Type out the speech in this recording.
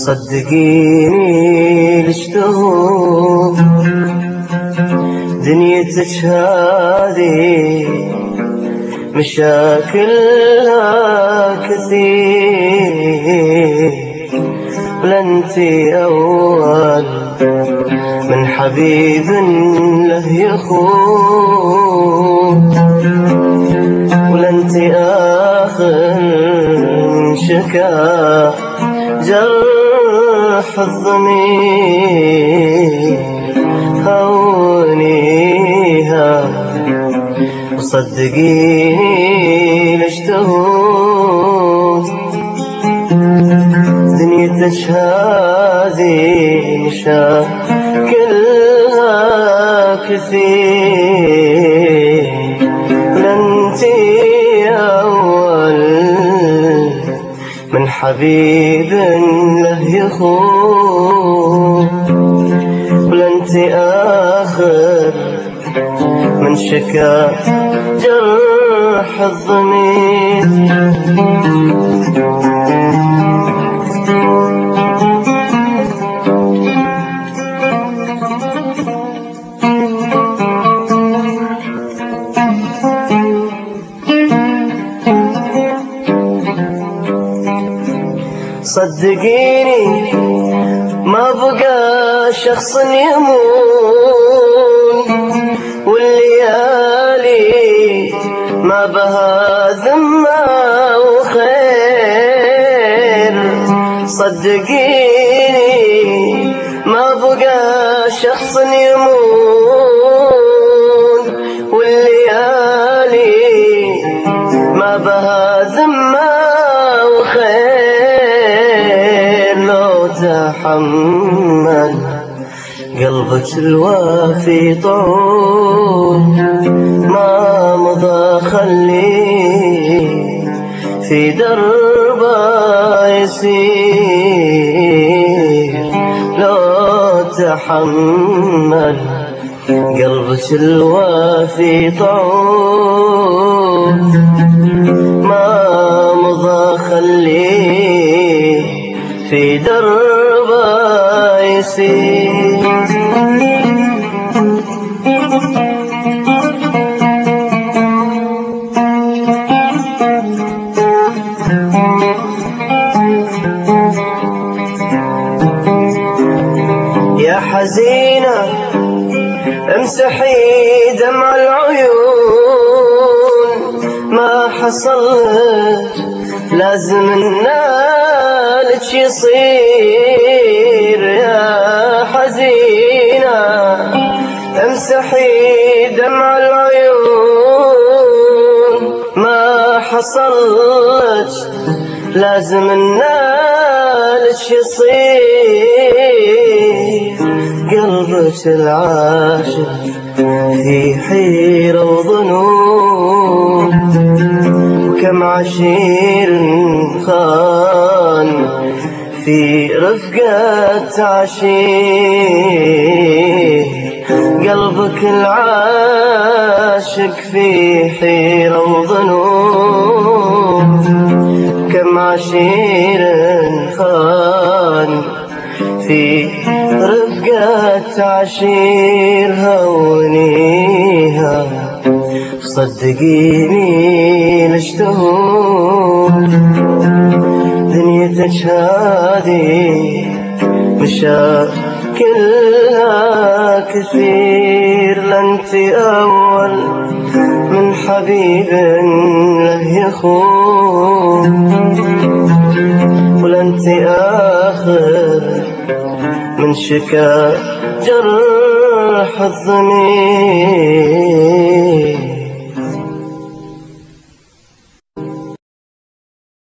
صدقيني لشتهو دنيتك هذه مشاكلها كثير، ولا انتي أول من حبيب له يخون، ولا انتي آخر شكا جرح الضمير. هونيها وصدقيني لاشتهوت دنيتك هذه مشاكلها كثير، لانتي أول من حبيب له يخون، ولانتي آخر من شكا جرح الضمير. صدقيني ما بقى شخص يمون، والليالي ما بها ذمة وخير. صدقيني ما بقى شخص يمون، والليالي ما بها ذمة وخير. لو تحمل قلبك الوافي طول ما مضى خليه في دربه يسير. لو تحمل قلبك الوافي طول ما مضى خليه في دربه يسير. يا حزينة امسحي دمع العيون، ما حصل لازم النالك يصير. يا حزينة امسحي دمع العيون، ما حصلك لازم النالك يصير. قلبك العاشق في حيرة وظنون، وكم عشير خان في رفقة عشير. قلبك العاشق في حيرة وظنون، كم عشير خان في رفقة عشير. هونيها صدقيني لاشتهو دنيتك هذه مشاكلها كثير، لانتي أول من حبيب له يخون، ولانتي آخر من شكا جرح الضمير.